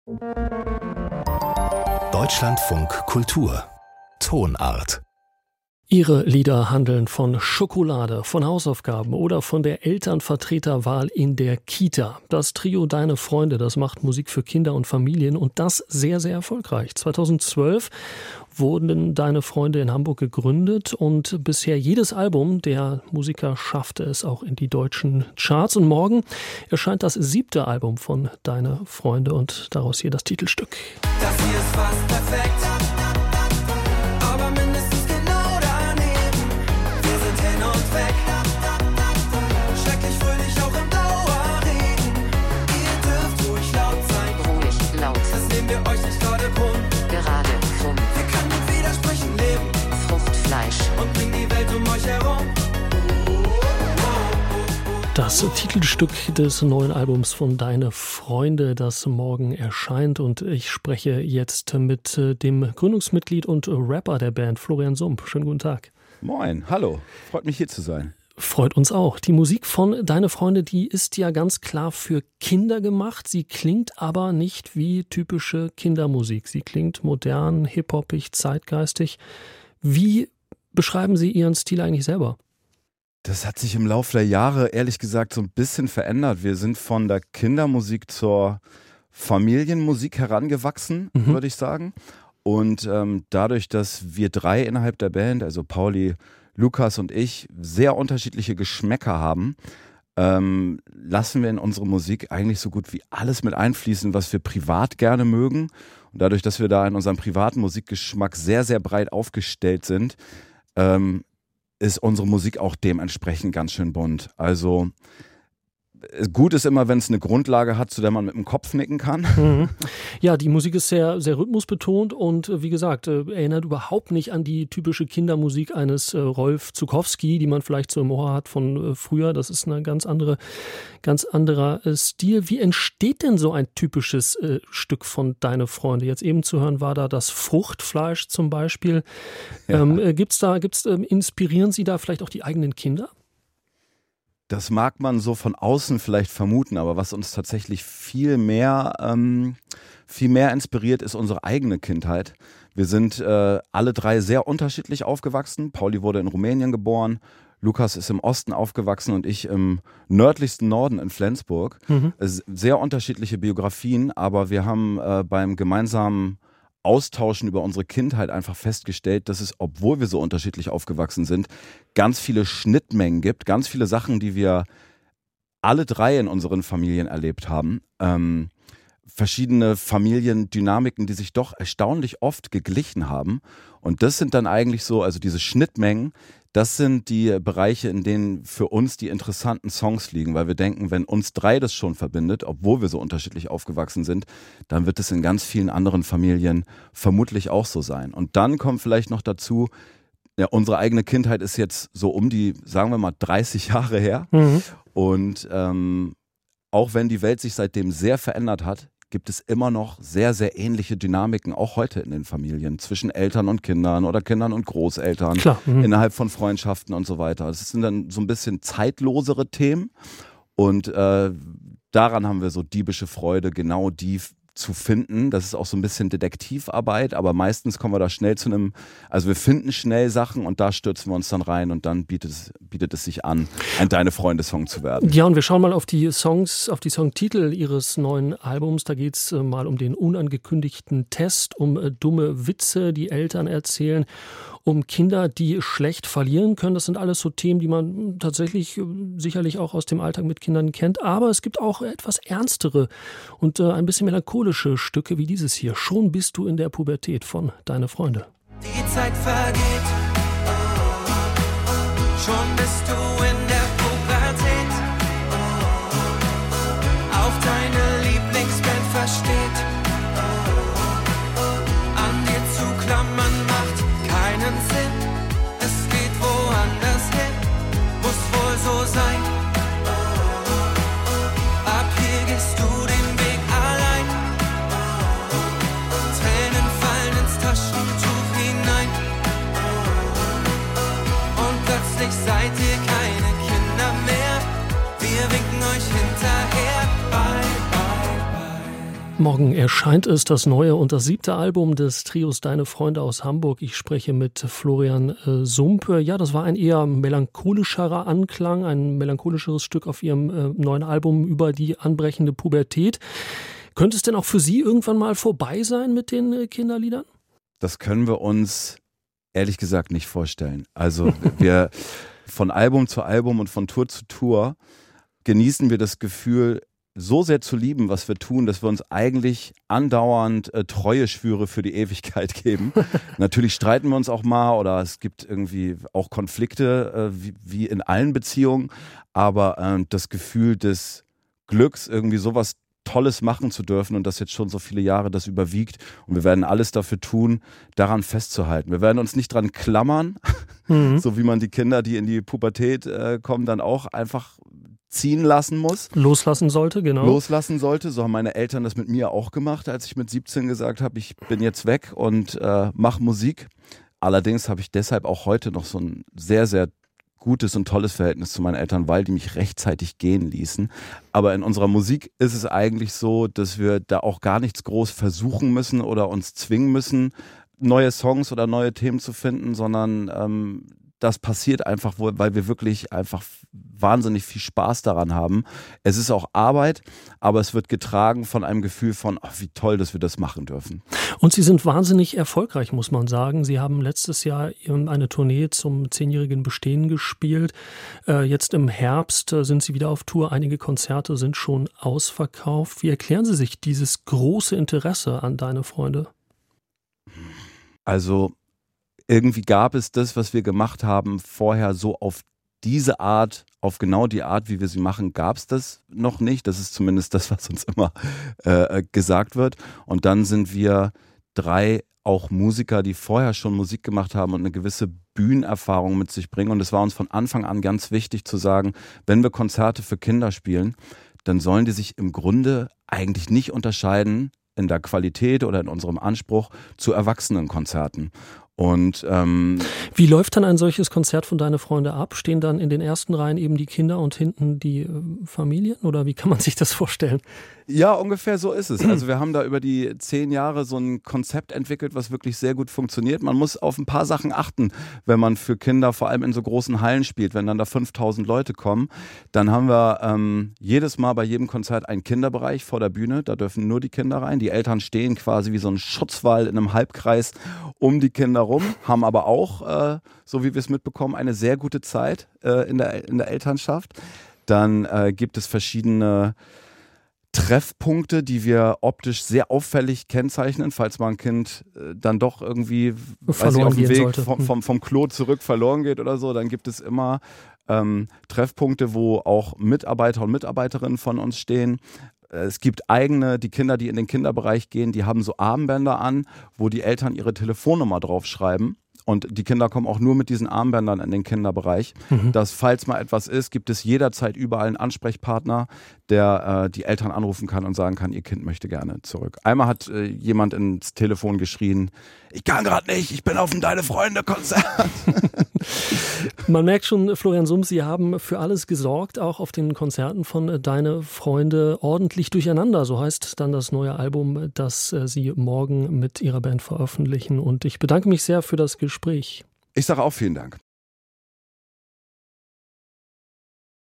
Deutschlandfunk Kultur Tonart. Ihre Lieder handeln von Schokolade, von Hausaufgaben oder von der Elternvertreterwahl in der Kita. Das Trio Deine Freunde, das macht Musik für Kinder und Familien und das sehr, sehr erfolgreich. 2012 wurden Deine Freunde in Hamburg gegründet und bisher jedes Album der Musiker schaffte es auch in die deutschen Charts. Und morgen erscheint das 7. Album von Deine Freunde und daraus hier das Titelstück. Das hier ist fast perfekt. Das Titelstück des neuen Albums von Deine Freunde, das morgen erscheint. Und ich spreche jetzt mit dem Gründungsmitglied und Rapper der Band, Florian Sump. Schönen guten Tag. Moin, hallo. Freut mich hier zu sein. Freut uns auch. Die Musik von Deine Freunde, die ist ja ganz klar für Kinder gemacht. Sie klingt aber nicht wie typische Kindermusik. Sie klingt modern, hip-hoppig, zeitgeistig. Wie beschreiben Sie Ihren Stil eigentlich selber? Das hat sich im Laufe der Jahre, ehrlich gesagt, so ein bisschen verändert. Wir sind von der Kindermusik zur Familienmusik herangewachsen, würde ich sagen. Und dadurch, dass wir drei innerhalb der Band, also Pauli, Lukas und ich, sehr unterschiedliche Geschmäcker haben, lassen wir in unsere Musik eigentlich so gut wie alles mit einfließen, was wir privat gerne mögen. Und dadurch, dass wir da in unserem privaten Musikgeschmack sehr, sehr breit aufgestellt sind, ist unsere Musik auch dementsprechend ganz schön bunt. Also gut ist immer, wenn es eine Grundlage hat, zu der man mit dem Kopf nicken kann. Mhm. Ja, die Musik ist sehr, sehr rhythmusbetont und wie gesagt, erinnert überhaupt nicht an die typische Kindermusik eines Rolf Zuckowski, die man vielleicht so im Ohr hat von früher. Das ist ein ganz anderer Stil. Wie entsteht denn so ein typisches Stück von Deine Freunde? Jetzt eben zu hören war da das Fruchtfleisch zum Beispiel. Ja. Inspirieren Sie da vielleicht auch die eigenen Kinder? Das mag man so von außen vielleicht vermuten, aber was uns tatsächlich viel mehr inspiriert, ist unsere eigene Kindheit. Wir sind alle drei sehr unterschiedlich aufgewachsen. Pauli wurde in Rumänien geboren, Lukas ist im Osten aufgewachsen und ich im nördlichsten Norden in Flensburg. Sehr unterschiedliche Biografien, aber wir haben beim gemeinsamen Austauschen über unsere Kindheit einfach festgestellt, dass es, obwohl wir so unterschiedlich aufgewachsen sind, ganz viele Schnittmengen gibt, ganz viele Sachen, die wir alle drei in unseren Familien erlebt haben. Verschiedene Familiendynamiken, die sich doch erstaunlich oft geglichen haben. Und das sind dann eigentlich so, also diese Schnittmengen, das sind die Bereiche, in denen für uns die interessanten Songs liegen, weil wir denken, wenn uns drei das schon verbindet, obwohl wir so unterschiedlich aufgewachsen sind, dann wird es in ganz vielen anderen Familien vermutlich auch so sein. Und dann kommt vielleicht noch dazu, ja, unsere eigene Kindheit ist jetzt so um die, sagen wir mal, 30 Jahre her. Und auch wenn die Welt sich seitdem sehr verändert hat, gibt es immer noch sehr, sehr ähnliche Dynamiken, auch heute in den Familien, zwischen Eltern und Kindern oder Kindern und Großeltern, innerhalb von Freundschaften und so weiter. Das sind dann so ein bisschen zeitlosere Themen und daran haben wir so diebische Freude, genau die zu finden. Das ist auch so ein bisschen Detektivarbeit, aber meistens kommen wir da schnell zu einem, also wir finden schnell Sachen und da stürzen wir uns dann rein und dann bietet es sich an, ein Deine Freunde-Song zu werden. Ja, und wir schauen mal auf die Songs, auf die Songtitel Ihres neuen Albums. Da geht es mal um den unangekündigten Test, um dumme Witze, die Eltern erzählen, um Kinder, die schlecht verlieren können. Das sind alles so Themen, die man tatsächlich sicherlich auch aus dem Alltag mit Kindern kennt. Aber es gibt auch etwas ernstere und ein bisschen melancholische Stücke wie dieses hier. Schon bist du in der Pubertät von Deine Freunde. Die Zeit vergeht, schon bist du in der Pubertät, auch deine Lieblingsband versteht, an dir zu klammern macht keinen Sinn, es geht woanders hin, muss wohl so sein, ab hier gehst du den Weg allein, Tränen fallen ins Taschentuch hinein und plötzlich seid ihr kein Morgen erscheint es, das neue und das 7. Album des Trios Deine Freunde aus Hamburg. Ich spreche mit Florian Sumpe. Ja, das war ein eher melancholischerer Anklang, ein melancholischeres Stück auf Ihrem neuen Album über die anbrechende Pubertät. Könnte es denn auch für Sie irgendwann mal vorbei sein mit den Kinderliedern? Das können wir uns ehrlich gesagt nicht vorstellen. Also wir von Album zu Album und von Tour zu Tour genießen wir das Gefühl, so sehr zu lieben, was wir tun, dass wir uns eigentlich andauernd Treueschwüre für die Ewigkeit geben. Natürlich streiten wir uns auch mal oder es gibt irgendwie auch Konflikte, wie in allen Beziehungen, aber das Gefühl des Glücks, irgendwie sowas Tolles machen zu dürfen und das jetzt schon so viele Jahre, das überwiegt und wir werden alles dafür tun, daran festzuhalten. Wir werden uns nicht dran klammern, so wie man die Kinder, die in die Pubertät kommen, dann auch einfach ziehen lassen muss. Loslassen sollte, genau. Loslassen sollte. So haben meine Eltern das mit mir auch gemacht, als ich mit 17 gesagt habe, ich bin jetzt weg und mache Musik. Allerdings habe ich deshalb auch heute noch so ein sehr, sehr gutes und tolles Verhältnis zu meinen Eltern, weil die mich rechtzeitig gehen ließen. Aber in unserer Musik ist es eigentlich so, dass wir da auch gar nichts groß versuchen müssen oder uns zwingen müssen, neue Songs oder neue Themen zu finden, sondern das passiert einfach, weil wir wirklich einfach wahnsinnig viel Spaß daran haben. Es ist auch Arbeit, aber es wird getragen von einem Gefühl von, wie toll, dass wir das machen dürfen. Und Sie sind wahnsinnig erfolgreich, muss man sagen. Sie haben letztes Jahr eine Tournee zum 10-jährigen Bestehen gespielt. Jetzt im Herbst sind Sie wieder auf Tour. Einige Konzerte sind schon ausverkauft. Wie erklären Sie sich dieses große Interesse an Deine Freunde? Also irgendwie gab es das, was wir gemacht haben, vorher so auf diese Art, auf genau die Art, wie wir sie machen, gab es das noch nicht. Das ist zumindest das, was uns immer gesagt wird. Und dann sind wir 3 auch Musiker, die vorher schon Musik gemacht haben und eine gewisse Bühnenerfahrung mit sich bringen. Und es war uns von Anfang an ganz wichtig zu sagen, wenn wir Konzerte für Kinder spielen, dann sollen die sich im Grunde eigentlich nicht unterscheiden in der Qualität oder in unserem Anspruch zu Erwachsenenkonzerten. Und wie läuft dann ein solches Konzert von Deine Freunde ab? Stehen dann in den ersten Reihen eben die Kinder und hinten die Familien? Oder wie kann man sich das vorstellen? Ja, ungefähr so ist es. Also wir haben da über die 10 Jahre so ein Konzept entwickelt, was wirklich sehr gut funktioniert. Man muss auf ein paar Sachen achten, wenn man für Kinder vor allem in so großen Hallen spielt. Wenn dann da 5000 Leute kommen, dann haben wir jedes Mal bei jedem Konzert einen Kinderbereich vor der Bühne. Da dürfen nur die Kinder rein. Die Eltern stehen quasi wie so ein Schutzwall in einem Halbkreis um die Kinder rum, haben aber auch, so wie wir es mitbekommen, eine sehr gute Zeit in der Elternschaft. Dann gibt es verschiedene Treffpunkte, die wir optisch sehr auffällig kennzeichnen, falls mal ein Kind dann doch irgendwie auf dem Weg vom Klo zurück verloren geht oder so, dann gibt es immer Treffpunkte, wo auch Mitarbeiter und Mitarbeiterinnen von uns stehen. Es gibt die Kinder, die in den Kinderbereich gehen, die haben so Armbänder an, wo die Eltern ihre Telefonnummer draufschreiben. Und die Kinder kommen auch nur mit diesen Armbändern in den Kinderbereich. Dass, falls mal etwas ist, gibt es jederzeit überall einen Ansprechpartner, der die Eltern anrufen kann und sagen kann, ihr Kind möchte gerne zurück. Einmal hat jemand ins Telefon geschrien, ich kann gerade nicht, ich bin auf dem Deine-Freunde-Konzert. Man merkt schon, Florian Sumpe, Sie haben für alles gesorgt, auch auf den Konzerten von Deine Freunde ordentlich durcheinander. So heißt dann das neue Album, das Sie morgen mit Ihrer Band veröffentlichen. Und ich bedanke mich sehr für das Gespräch. Ich sage auch vielen Dank.